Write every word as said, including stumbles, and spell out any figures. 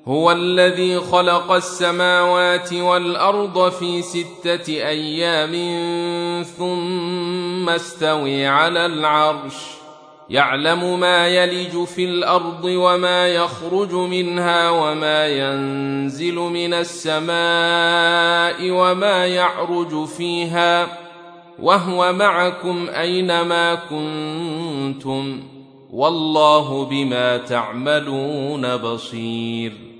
هو الذي خلق السماوات والأرض في ستة أيام ثم استوى على العرش يعلم ما يلج في الأرض وما يخرج منها وما ينزل من السماء وما يعرج فيها وهو معكم أينما كنتم والله بما تعملون بصير.